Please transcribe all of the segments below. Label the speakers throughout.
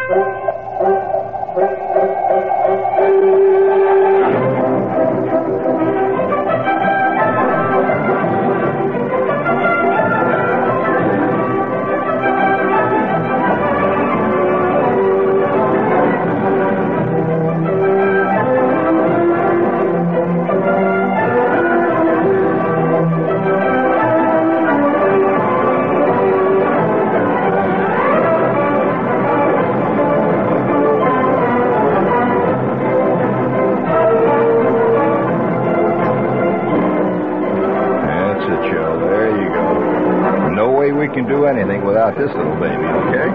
Speaker 1: This little baby, okay?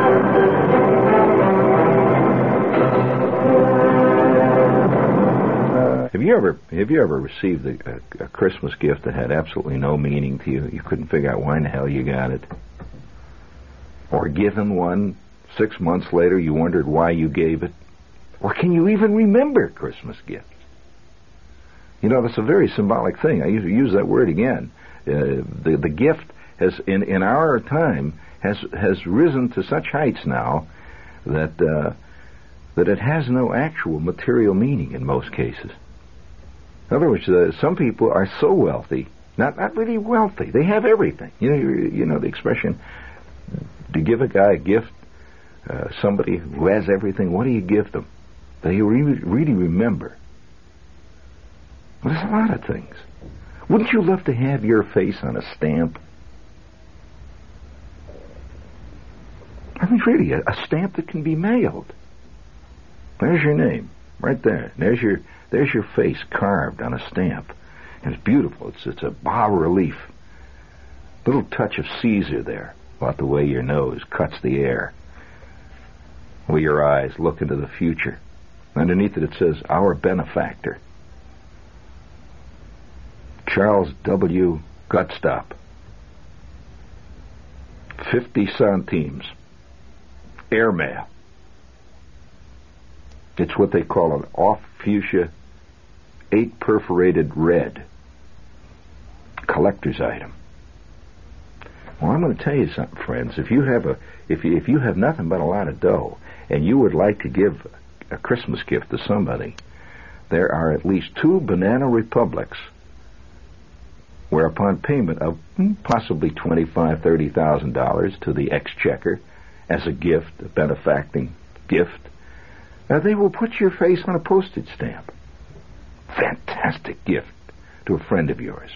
Speaker 1: Have you ever received a Christmas gift that had absolutely no meaning to you? You couldn't figure out why in the hell you got it? Or given one 6 months later, you wondered why you gave it? Or can you even remember Christmas gifts? You know, that's a very symbolic thing. I use that word again. The gift has, in our time, has risen to such heights now that it has no actual material meaning in most cases. In other words, some people are so wealthy, not really wealthy. They have everything. You know the expression, to give a guy a gift, somebody who has everything, what do you give them? They really remember. Well, there's a lot of things. Wouldn't you love to have your face on a stamp? I mean, really, a stamp that can be mailed. There's your name, right there. There's your face carved on a stamp. And it's beautiful. It's a bas-relief. Little touch of Caesar there, about the way your nose cuts the air. Where your eyes look into the future. Underneath it says, our benefactor. Charles W. Gutstop. 50 centimes. Airmail. It's what they call an off fuchsia 8 perforated red collector's item. Well, I'm going to tell you something, friends. If you have nothing but a lot of dough and you would like to give a Christmas gift to somebody, there are at least 2 Banana Republics where upon payment of possibly $25,000, $30,000 to the exchequer as a gift, a benefacting gift, they will put your face on a postage stamp. Fantastic gift to a friend of yours.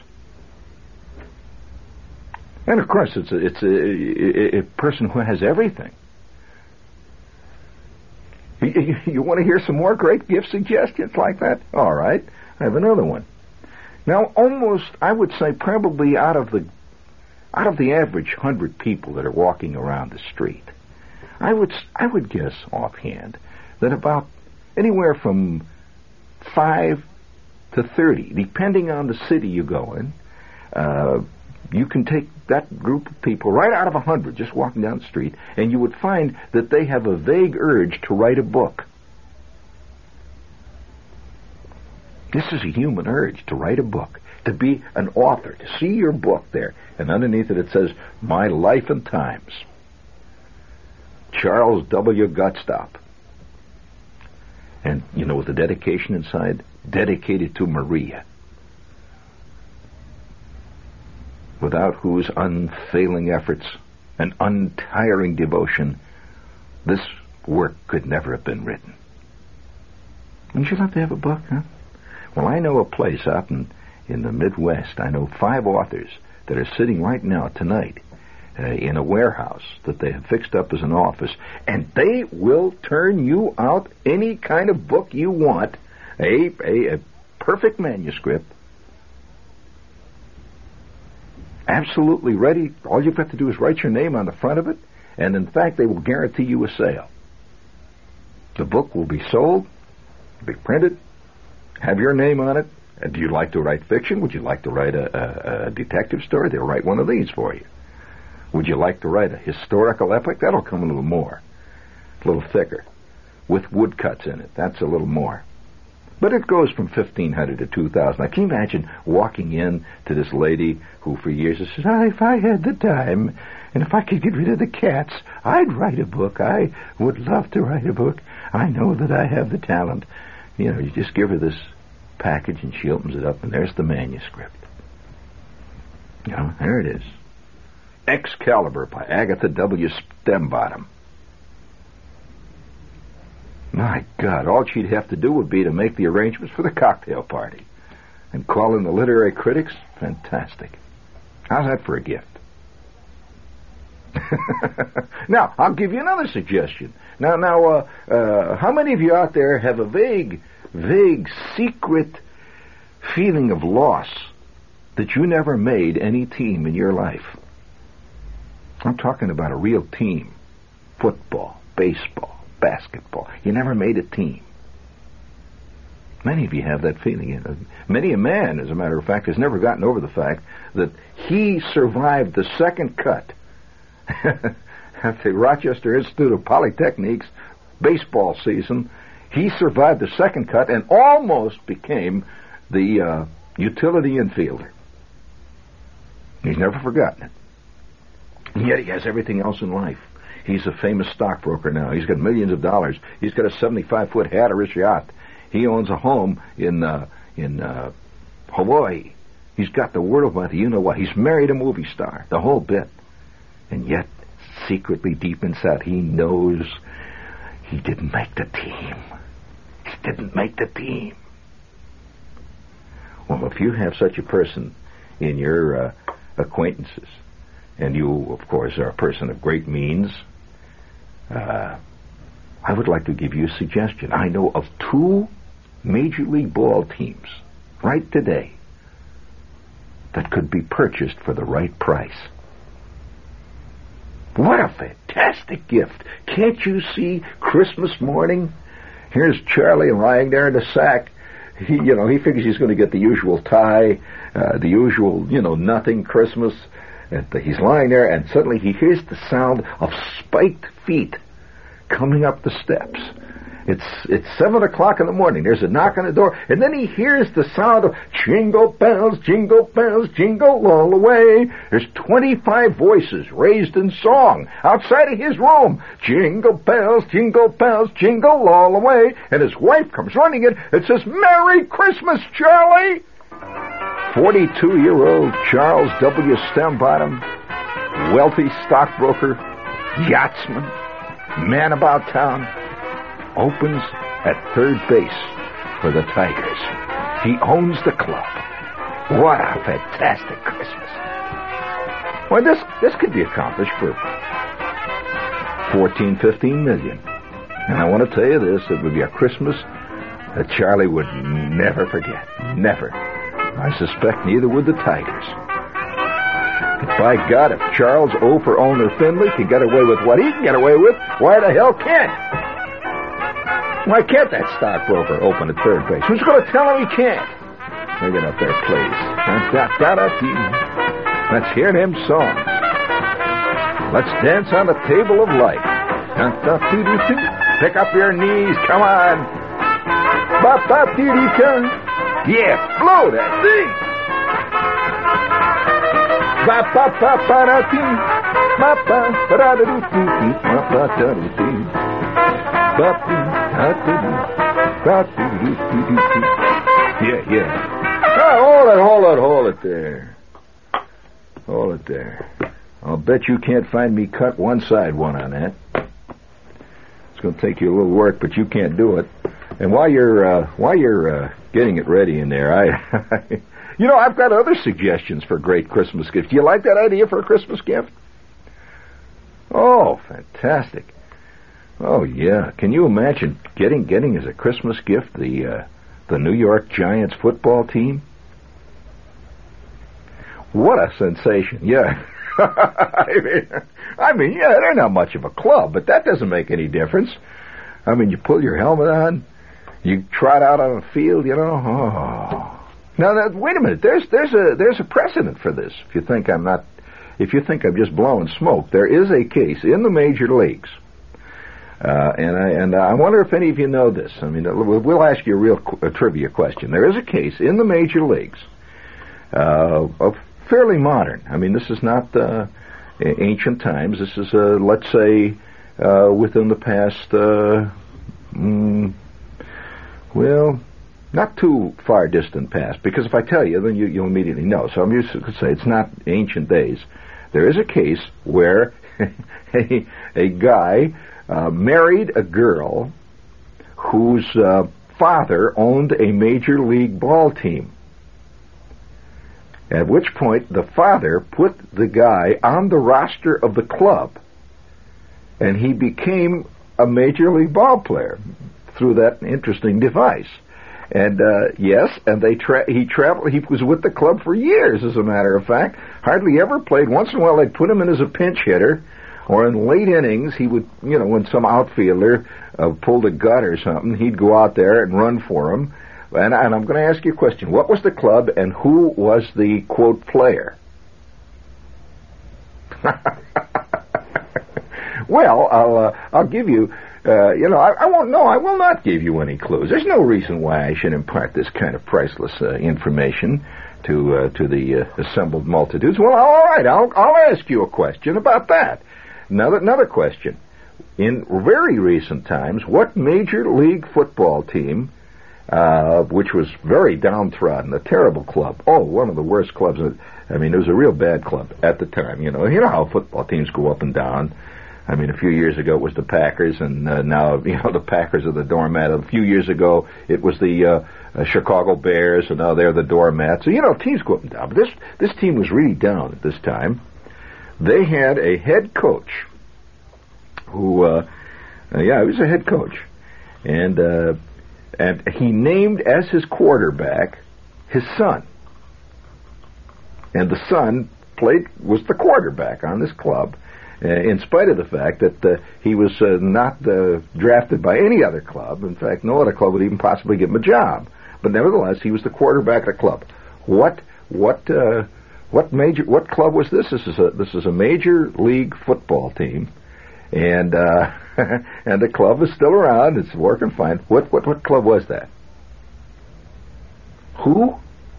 Speaker 1: And of course, it's a person who has everything. You want to hear some more great gift suggestions like that? All right, I have another one. Now, almost, I would say, probably out of the average 100 people that are walking around the street, I would guess offhand that about anywhere from 5 to 30, depending on the city you go in, you can take that group of people right out of 100 just walking down the street, and you would find that they have a vague urge to write a book. This is a human urge, to write a book, to be an author, to see your book there, and underneath it says, My Life and Times. Charles W. Gutstop. And, you know, with the dedication inside, dedicated to Maria, without whose unfailing efforts and untiring devotion this work could never have been written. Wouldn't you love to have a book, huh? Well, I know a place out in the Midwest. I know 5 authors that are sitting right now, tonight, in a warehouse that they have fixed up as an office, and they will turn you out any kind of book you want, a perfect manuscript, absolutely ready. All you've got to do is write your name on the front of it, and in fact, they will guarantee you a sale. The book will be sold, be printed, have your name on it. Do you like to write fiction? Would you like to write a detective story? They'll write one of these for you. Would you like to write a historical epic? That'll come a little more, a little thicker, with woodcuts in it. That's a little more. But it goes from $1,500 to $2,000. Now, can you imagine walking in to this lady who for years has said, if I had the time, And if I could get rid of the cats, I'd write a book. I would love to write a book. I know that I have the talent. You know, you just give her this package and she opens it up and there's the manuscript. You know, there it is. Excalibur by Agatha W. Stembottom. My God, all she'd have to do would be to make the arrangements for the cocktail party. And call in the literary critics? Fantastic. How's that for a gift? Now, I'll give you another suggestion. Now, how many of you out there have a vague, secret feeling of loss that you never made any team in your life? I'm talking about a real team. Football, baseball, basketball. You never made a team. Many of you have that feeling. Many a man, as a matter of fact, has never gotten over the fact that he survived the second cut at the Rochester Institute of Polytechnique's baseball season. He survived the second cut and almost became the utility infielder. He's never forgotten it. And yet he has everything else in life. He's a famous stockbroker now. He's got millions of dollars. He's got a 75-foot Hatteras yacht. He owns a home in Hawaii. He's got the world by the you-know-what. He's married a movie star, the whole bit. And yet, secretly deep inside, he knows he didn't make the team. He didn't make the team. Well, if you have such a person in your acquaintances, and you, of course, are a person of great means, I would like to give you a suggestion. I know of 2 Major League ball teams right today that could be purchased for the right price. What a fantastic gift. Can't you see Christmas morning? Here's Charlie lying there in the sack. He figures he's going to get the usual tie, the usual, nothing Christmas. And he's lying there, and suddenly he hears the sound of spiked feet coming up the steps. It's 7 o'clock in the morning. There's a knock on the door, and then he hears the sound of jingle bells, jingle all the way. There's 25 voices raised in song outside of his room. Jingle bells, jingle all the way. And his wife comes running in and says, "Merry Christmas, Charlie!" 42-year-old Charles W. Stembottom, wealthy stockbroker, yachtsman, man about town, opens at third base for the Tigers. He owns the club. What a fantastic Christmas. Well, this could be accomplished for 14-15 million. And I want to tell you this, it would be a Christmas that Charlie would never forget. Never. I suspect neither would the Tigers. By God, if Charles O for owner Finley can get away with what he can get away with, why the hell can't? Why can't that stockbroker open at third base? Who's going to tell him he can't? Bring it up there, please. Let's hear them songs. Let's dance on the table of life. Pick up your knees, come on. Yeah, blow that thing. Yeah. Oh, hold it there. Hold it there. I'll bet you can't find me cut one side one on that. It's going to take you a little work, but you can't do it. And while you're getting it ready in there, I've got other suggestions for great Christmas gifts. Do you like that idea for a Christmas gift? Oh, fantastic. Oh, yeah. Can you imagine getting as a Christmas gift the New York Giants football team? What a sensation. Yeah. I mean, yeah, they're not much of a club, but that doesn't make any difference. I mean, you pull your helmet on, you trot out on the field, Oh. Now, wait a minute. There's a precedent for this. If you think I'm just blowing smoke, there is a case in the major leagues, and I wonder if any of you know this. I mean, we'll ask you a real trivia question. There is a case in the major leagues of fairly modern. I mean, this is not ancient times. This is, let's say, within the past, well, not too far distant past, because if I tell you, then you'll immediately know. So I'm used to say it's not ancient days. There is a case where a guy married a girl whose father owned a major league ball team. At which point the father put the guy on the roster of the club, and he became a major league ball player through that interesting device. And yes, and he traveled. He was with the club for years, as a matter of fact. Hardly ever played. Once in a while, they'd put him in as a pinch hitter, or in late innings, he would, when some outfielder pulled a gut or something, he'd go out there and run for him. And I'm going to ask you a question: what was the club, and who was the quote player? Well, I'll give you. I won't know. I will not give you any clues. There's no reason why I should impart this kind of priceless information to the assembled multitudes. Well, all right. I'll ask you a question about that. Another question. In very recent times, what Major League football team, which was very downtrodden, a terrible club, one of the worst clubs. I mean, it was a real bad club at the time. You know how football teams go up and down. I mean, a few years ago it was the Packers, and now the Packers are the doormat. A few years ago it was the Chicago Bears, and now they're the doormat. So teams go up and down. But this team was really down at this time. They had a head coach who, he was a head coach, and he named as his quarterback his son, and the son was the quarterback on this club. In spite of the fact that he was not drafted by any other club. In fact, no other club would even possibly give him a job. But nevertheless, he was the quarterback of the club. What club was this? This is a major league football team, and and the club is still around. It's working fine. What club was that? Who?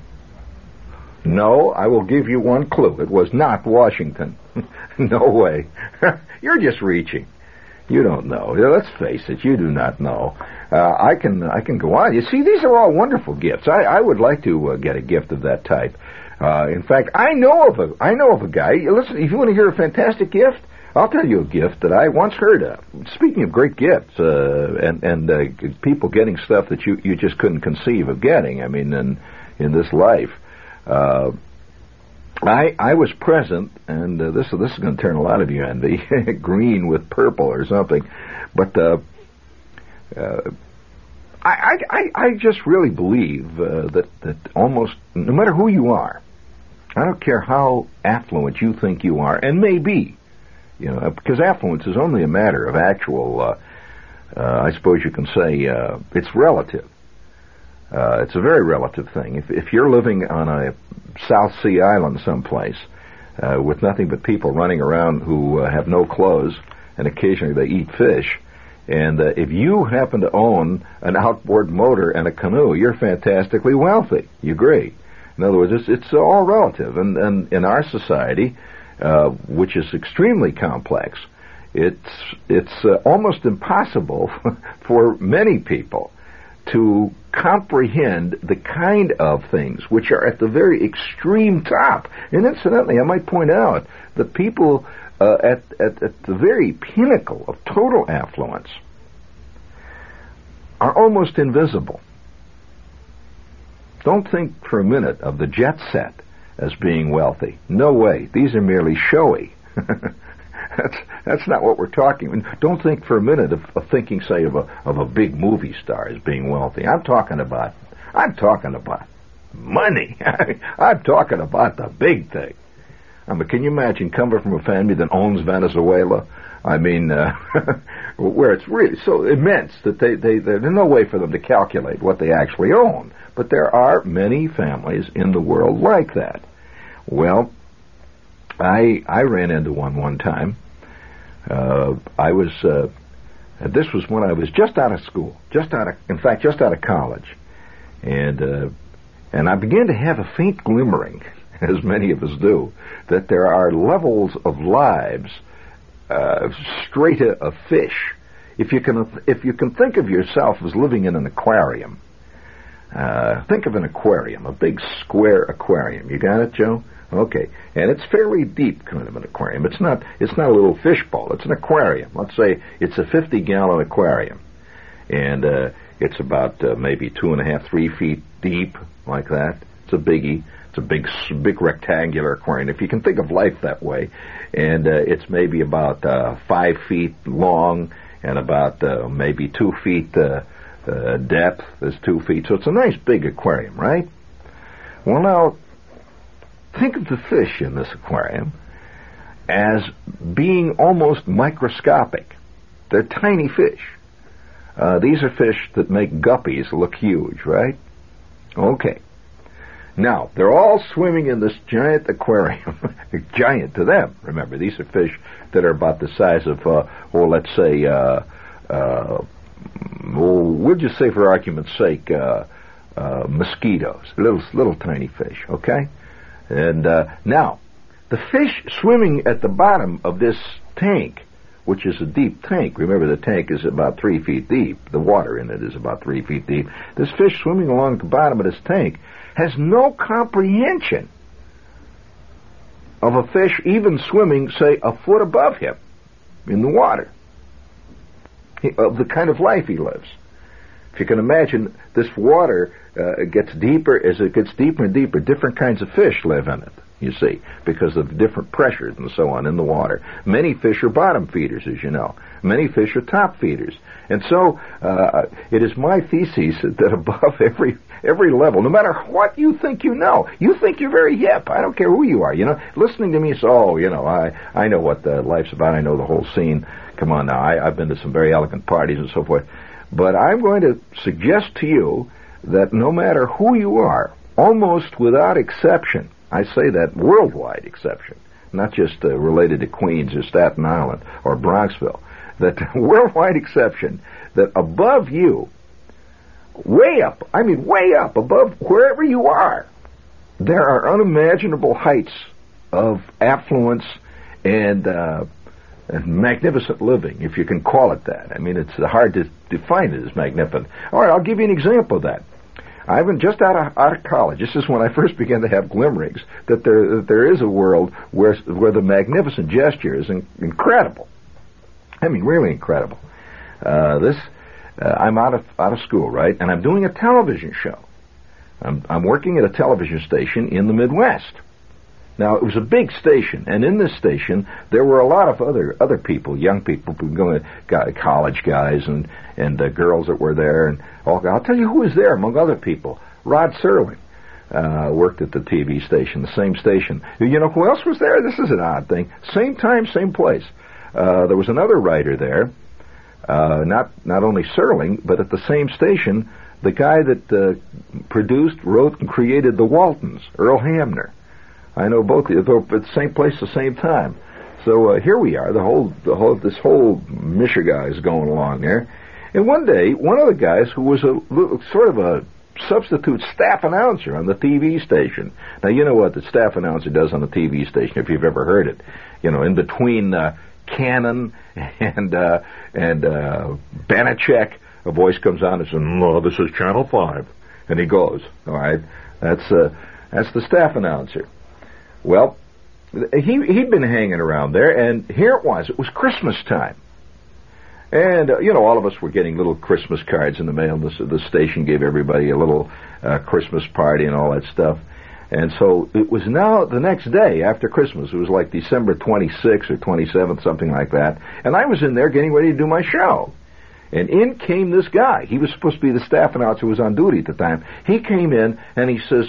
Speaker 1: No, I will give you one clue. It was not Washington. No way. You're just reaching. You don't know. Let's face it, you do not know. I can go on. You see, these are all wonderful gifts. I would like to get a gift of that type. In fact, I know of a guy. Listen, if you want to hear a fantastic gift, I'll tell you a gift that I once heard of. Speaking of great gifts, and people getting stuff that you just couldn't conceive of getting. I mean, in this life. I was present, and this is going to turn a lot of you envy, green with purple or something, but I just really believe that almost, no matter who you are, I don't care how affluent you think you are, and may be, because affluence is only a matter of actual, I suppose you can say, it's relative. It's a very relative thing. If you're living on a South Sea island someplace with nothing but people running around who have no clothes, and occasionally they eat fish, and if you happen to own an outboard motor and a canoe, you're fantastically wealthy. You agree? In other words, it's all relative. And in our society, which is extremely complex, it's almost impossible for many people to comprehend the kind of things which are at the very extreme top. And incidentally, I might point out that people at the very pinnacle of total affluence are almost invisible. Don't think for a minute of the jet set as being wealthy. No way. These are merely showy. That's not what we're talking about. Don't think for a minute of thinking, say, of a big movie star as being wealthy. I'm talking about money. I'm talking about the big thing. I mean, can you imagine coming from a family that owns Venezuela? I mean, where it's really so immense that there's no way for them to calculate what they actually own. But there are many families in the world like that. Well, I ran into one time. This was when I was just out of school, just out of college, and I began to have a faint glimmering as many of us do, that there are levels of lives strata of fish. If you can think of yourself as living in an aquarium, think of an aquarium, a big square aquarium. You got it, Joe? Okay. And it's fairly deep, kind of an aquarium. It's not a little fish bowl. It's an aquarium. Let's say it's a 50-gallon aquarium. And it's about maybe 2.5, 3 feet deep, like that. It's a biggie. It's a big rectangular aquarium, if you can think of life that way. And it's maybe about 5 feet long and about maybe 2 feet depth is 2 feet. So it's a nice big aquarium, right? Well, now, think of the fish in this aquarium as being almost microscopic. They're tiny fish. These are fish that make guppies look huge, right? Okay. Now, they're all swimming in this giant aquarium. Giant to them. Remember, these are fish that are about the size of, let's say, we'll just say for argument's sake, mosquitoes. Little tiny fish, okay? And now, the fish swimming at the bottom of this tank, which is a deep tank. Remember, the tank is about 3 feet deep. The water in it is about 3 feet deep. This fish swimming along the bottom of this tank has no comprehension of a fish even swimming, say, a foot above him in the water, of the kind of life he lives. If you can imagine, this water gets deeper. As it gets deeper and deeper, different kinds of fish live in it, you see, because of different pressures and so on in the water. Many fish are bottom feeders, as you know. Many fish are top feeders. And so it is my thesis that above every level, no matter what you think you know, you think you're very hip. I don't care who you are, listening to me, so, I know what life's about. I know the whole scene. Come on now, I've been to some very elegant parties and so forth. But I'm going to suggest to you that no matter who you are, almost without exception, I say that worldwide exception, not just related to Queens or Staten Island or Bronxville, that worldwide exception, that above you, way up above wherever you are, there are unimaginable heights of affluence and magnificent living, if you can call it that. I mean, it's hard to define it as magnificent. All right, I'll give you an example of that. I've been just out of college. This is when I first began to have glimmerings that there is a world where the magnificent gesture is incredible. I mean, really incredible. I'm out of school, right? And I'm doing a television show. I'm working at a television station in the Midwest. Now, it was a big station, and in this station, there were a lot of other people, young people, college guys and girls that were there. And I'll tell you who was there among other people. Rod Serling worked at the TV station, the same station. You know who else was there? This is an odd thing. Same time, same place. There was another writer there, not only Serling, but at the same station, the guy that produced, wrote, and created The Waltons, Earl Hamner. I know both of you, though, at the same place, the same time. So here we are. This whole Michigan is going along there. And one day, one of the guys who was sort of a substitute staff announcer on the TV station. Now, you know what the staff announcer does on the TV station, if you've ever heard it. In between Cannon and Banachek, a voice comes on and says, "No, this is Channel 5." And he goes, all right, that's the staff announcer. Well, he'd been hanging around there, and here it was Christmas time. And, all of us were getting little Christmas cards in the mail. The station gave everybody a little Christmas party and all that stuff. And so it was now the next day after Christmas. It was like December 26th or 27th, something like that. And I was in there getting ready to do my show. And in came this guy. He was supposed to be the staff announcer who was on duty at the time. He came in, and he says,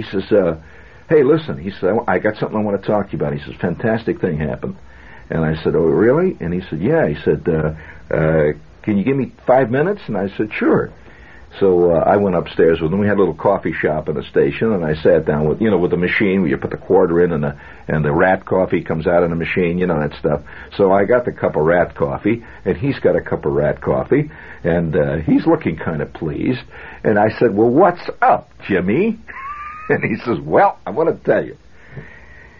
Speaker 1: "Hey, listen," he said, "I got something I want to talk to you about." He says, "Fantastic thing happened." And I said, "Oh, really?" And he said, "Yeah." He said, "Can you give me 5 minutes?" And I said, "Sure." So I went upstairs with him. We had a little coffee shop in the station, and I sat down with the machine where you put the quarter in and the rat coffee comes out of the machine, that stuff. So I got the cup of rat coffee, and he's got a cup of rat coffee, and he's looking kind of pleased. And I said, "Well, what's up, Jimmy?" And he says, "Well, I want to tell you,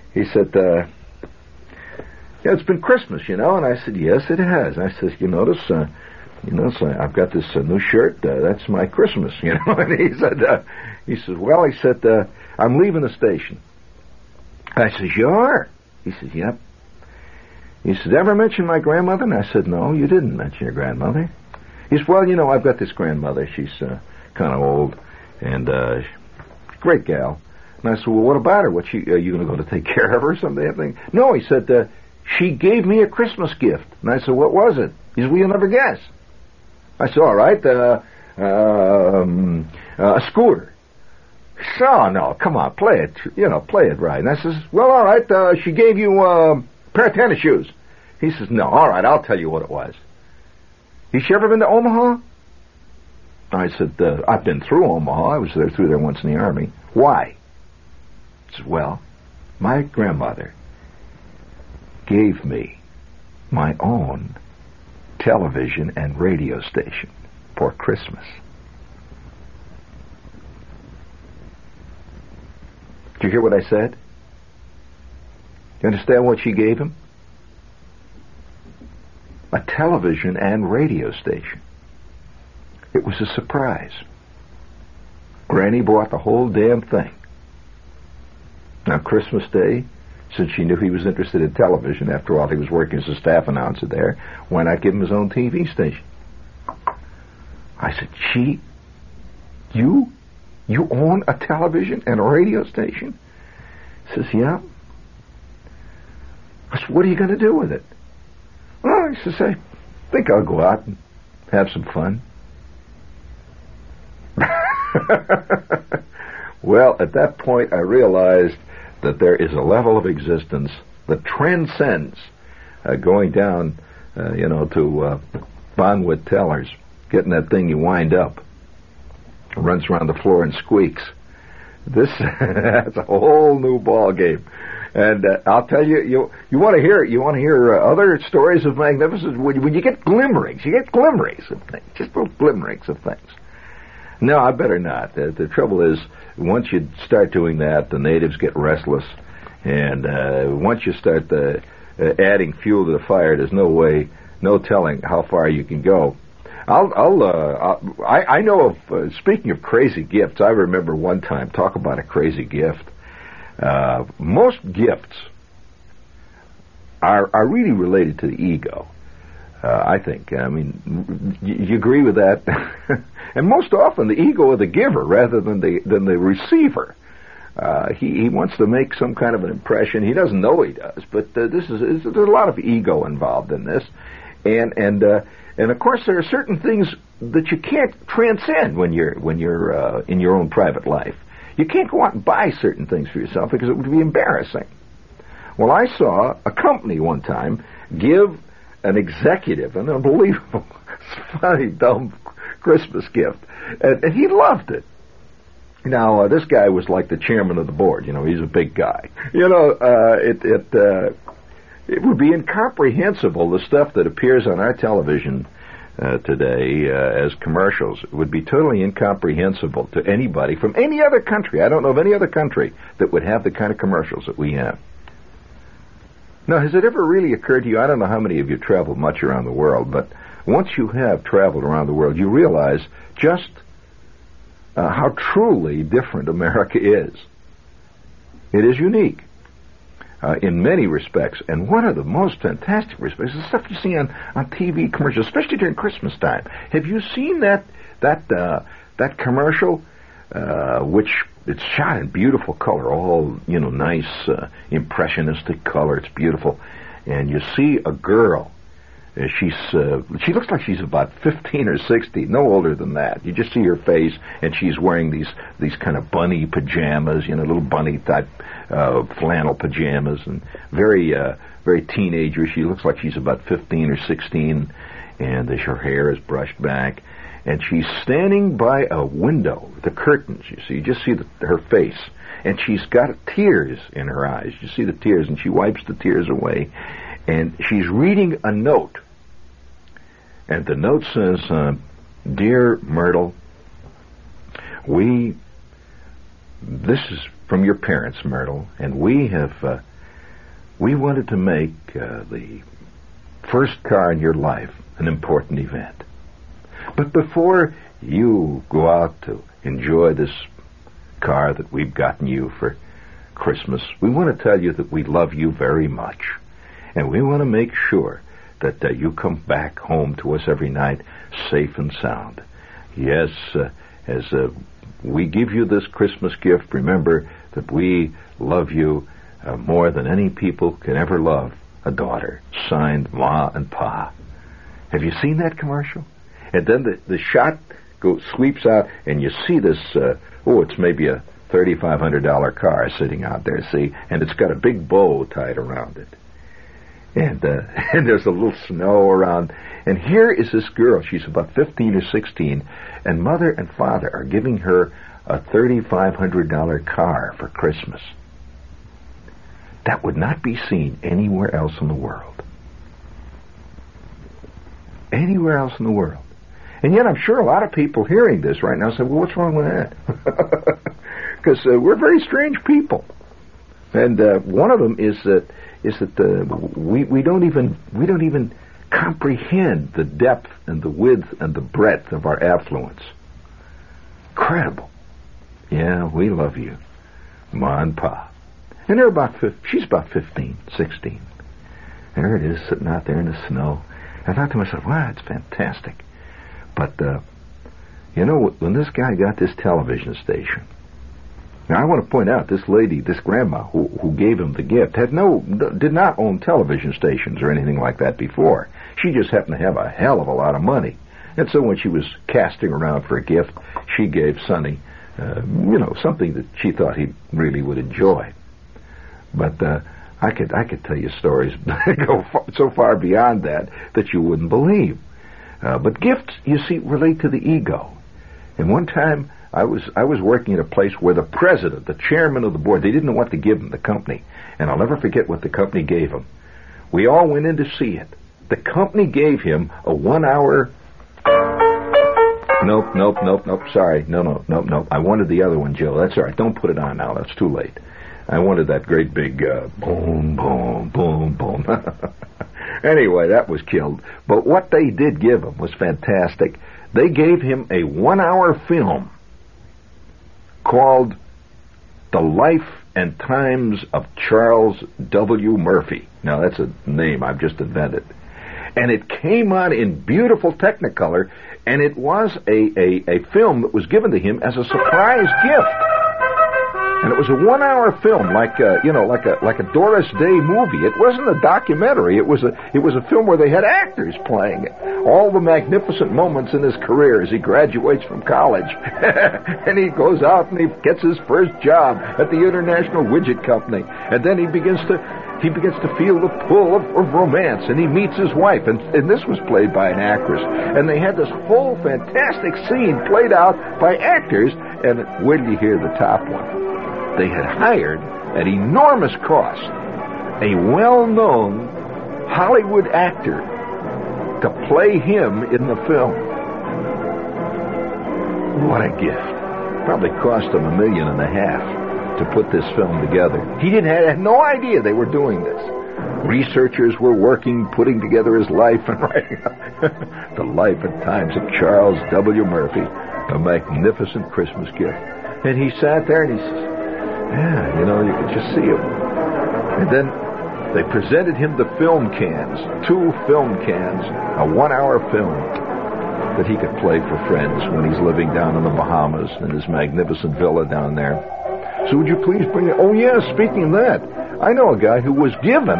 Speaker 1: He said, yeah, it's been Christmas, you know. And I said, yes, it has. I said, you notice, I've got this new shirt. That's my Christmas, you know. And he said, well, I'm leaving the station. I said, you are? He said, yep. He said, ever mention my grandmother? And I said, no, you didn't mention your grandmother. He said, well, you know, I've got this grandmother. She's kind of old and great gal. And I said, well, what about her? Are you going to go to take care of her or something? No, he said, she gave me a Christmas gift. And I said, what was it? He said, well, you'll never guess. I said, all right, a scooter. So, oh, no, come on, play it right. And I says, well, all right, she gave you a pair of tennis shoes. He says, no, all right, I'll tell you what it was. Has she ever been to Omaha? I said, I've been through Omaha. I was through there once in the Army. Why? He said, well, my grandmother gave me my own television and radio station for Christmas. Did you hear what I said? You understand what she gave him? A television and radio station. It was a surprise. Granny bought the whole damn thing. Now, Christmas Day, since she knew he was interested in television, after all, he was working as a staff announcer there, why not give him his own TV station? I said, you own a television and a radio station? He says, yeah. I said, what are you going to do with it? Well, he says, I think I'll go out and have some fun. Well, at that point, I realized that there is a level of existence that transcends going down, to Bonwit Tellers, getting that thing you wind up, runs around the floor and squeaks. That's a whole new ball game. And I'll tell you, you want to hear other stories of magnificence when you get glimmerings. You get glimmerings of things, just little glimmerings of things. No, I better not. The trouble is, once you start doing that, the natives get restless, and once you start adding fuel to the fire, there's no telling how far you can go. I know of, speaking of crazy gifts, I remember one time, talk about a crazy gift. Most gifts are really related to the ego, I think. I mean, you agree with that? And most often the ego of the giver rather than the receiver. He wants to make some kind of an impression. He doesn't know he does, but there's a lot of ego involved in this, and of course there are certain things that you can't transcend when you're in your own private life. You can't go out and buy certain things for yourself because it would be embarrassing. Well, I saw a company one time give an executive an unbelievable, funny, dumb Christmas gift, and he loved it. Now, this guy was like the chairman of the board. You know, he's a big guy. You know, it would be incomprehensible, the stuff that appears on our television today as commercials. It would be totally incomprehensible to anybody from any other country. I don't know of any other country that would have the kind of commercials that we have. Now, has it ever really occurred to you, I don't know how many of you traveled much around the world, but once you have traveled around the world, you realize just how truly different America is. It is unique in many respects, and one of the most fantastic respects is the stuff you see on TV commercials, especially during Christmas time. Have you seen that commercial, which it's shot in beautiful color, all nice impressionistic color. It's beautiful, and you see a girl. She looks like she's about 15 or 16, no older than that. You just see her face, and she's wearing these kind of bunny pajamas, little bunny type flannel pajamas, and very teenager. She looks like she's about 15 or 16, and her hair is brushed back, and she's standing by a window, the curtains. You just see her face, and she's got tears in her eyes. You see the tears, and she wipes the tears away. And she's reading a note. And the note says, Dear Myrtle, this is from your parents, Myrtle, and we have we wanted to make the first car in your life an important event. But before you go out to enjoy this car that we've gotten you for Christmas, we want to tell you that we love you very much. And we want to make sure that you come back home to us every night safe and sound. Yes, as we give you this Christmas gift, remember that we love you more than any people can ever love a daughter. Signed, Ma and Pa. Have you seen that commercial? And then the shot sweeps out, and you see this, it's maybe a $3,500 car sitting out there, see? And it's got a big bow tied around it. And there's a little snow around. And here is this girl. She's about 15 or 16, and mother and father are giving her a $3,500 car for Christmas. That would not be seen anywhere else in the world. Anywhere else in the world. And yet I'm sure a lot of people hearing this right now say, well, what's wrong with that? Because we're very strange people. And one of them is that we don't even comprehend the depth and the width and the breadth of our affluence. Incredible. Yeah, we love you, Ma and Pa. And she's about 15, 16. There it is, sitting out there in the snow. I thought to myself, wow, it's fantastic. But, when this guy got this television station, now I want to point out, this lady, this grandma who gave him the gift, did not own television stations or anything like that before. She just happened to have a hell of a lot of money. And so when she was casting around for a gift, she gave Sonny, something that she thought he really would enjoy. But I could tell you stories that go so far beyond that you wouldn't believe. But gifts, you see, relate to the ego. And one time I was working at a place where the president, the chairman of the board, they didn't know what to give him, the company. And I'll never forget what the company gave him. We all went in to see it. The company gave him a 1 hour... Nope, sorry. No. I wanted the other one, Joe. That's all right. Don't put it on now. That's too late. I wanted that great big boom, boom, boom, boom. Anyway, that was killed. But what they did give him was fantastic. They gave him a 1 hour film called The Life and Times of Charles W. Murphy. Now, that's a name I've just invented. And it came on in beautiful Technicolor, and it was a film that was given to him as a surprise gift. And it was a 1 hour film, like a Doris Day movie. It wasn't a documentary. It was a film where they had actors playing it. All the magnificent moments in his career as he graduates from college, and he goes out and he gets his first job at the International Widget Company, and then he begins to feel the pull of romance, and he meets his wife, and this was played by an actress, and they had this whole fantastic scene played out by actors, and where do you hear the top one? They had hired, at enormous cost, a well-known Hollywood actor to play him in the film. What a gift. Probably cost him $1.5 million to put this film together. He had no idea they were doing this. Researchers were working, putting together his life and writing The Life and Times of Charles W. Murphy, a magnificent Christmas gift. And he sat there and he says, yeah, you could just see him. And then they presented him the film cans, 2 film cans, a 1 hour film that he could play for friends when he's living down in the Bahamas in his magnificent villa down there. So would you please bring it? Oh, yeah, speaking of that, I know a guy who was given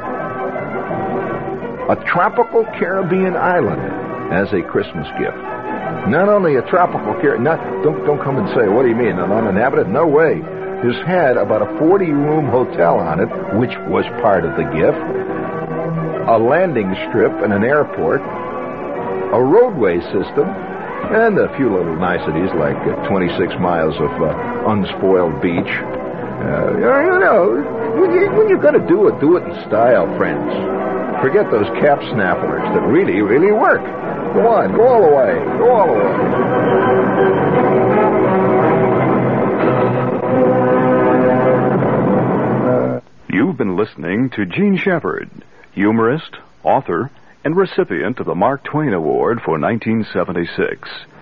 Speaker 1: a tropical Caribbean island as a Christmas gift. Not only a tropical Caribbean, don't come and say, what do you mean, an uninhabited? No way. This had about a 40-room hotel on it, which was part of the gift, a landing strip and an airport, a roadway system, and a few little niceties like 26 miles of unspoiled beach. When you're going to do it in style, friends. Forget those cap snafflers that really, really work. Go on, go all the way. Go all the way.
Speaker 2: You've been listening to Gene Shepard, humorist, author, and recipient of the Mark Twain Award for 1976.